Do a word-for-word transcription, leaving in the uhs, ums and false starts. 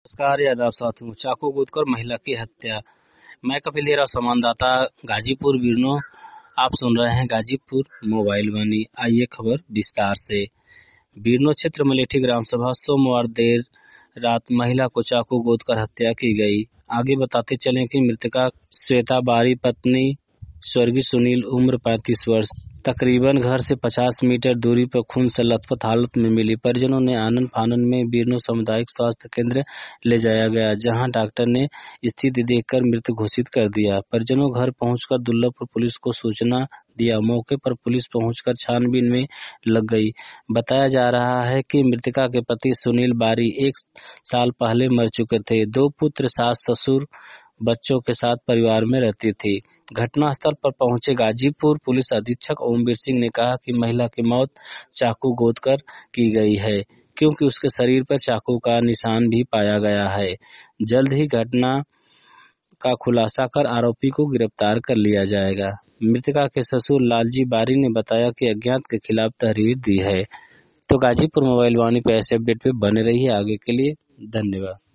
नमस्कार यादव साथियों, चाकू कूदकर महिला की हत्या। मैं कपिल देरा, संवाददाता गाजीपुर बीरनो। आप सुन रहे हैं गाजीपुर मोबाइल वाणी। आइए खबर विस्तार से। बीरनो क्षेत्र मलेठी ग्राम सभा सोमवार देर रात महिला को चाकू गोदकर हत्या की गई। आगे बताते चलें कि मृतका श्वेता बारी पत्नी स्वर्गीय सुनील उम्र पैंतीस वर्ष तकरीबन घर से पचास मीटर दूरी पर खून से लथपथ हालत में मिली। परिजनों ने आनन फानन में बीरनो सामुदायिक स्वास्थ्य केंद्र ले जाया गया, जहां डॉक्टर ने स्थिति देखकर मृत घोषित कर दिया। परिजनों घर पहुंचकर दुर्लभपुर पुलिस को सूचना दिया। मौके पर पुलिस पहुंचकर छानबीन में लग गई। बताया जा रहा है कि मृतका के पति सुनील बारी एक साल पहले मर चुके थे। दो पुत्र, सास ससुर, बच्चों के साथ परिवार में रहती थी। घटनास्थल पर पहुंचे गाजीपुर पुलिस अधीक्षक ओमवीर सिंह ने कहा कि महिला की मौत चाकू गोदकर की गई है, क्योंकि उसके शरीर पर चाकू का निशान भी पाया गया है। जल्द ही घटना का खुलासा कर आरोपी को गिरफ्तार कर लिया जाएगा। मृतका के ससुर लालजी बारी ने बताया कि अज्ञात के खिलाफ तहरीर दी है। तो गाजीपुर मोबाइल वाणी पे ऐसे अपडेट पे बने रहिए आगे के लिए। धन्यवाद।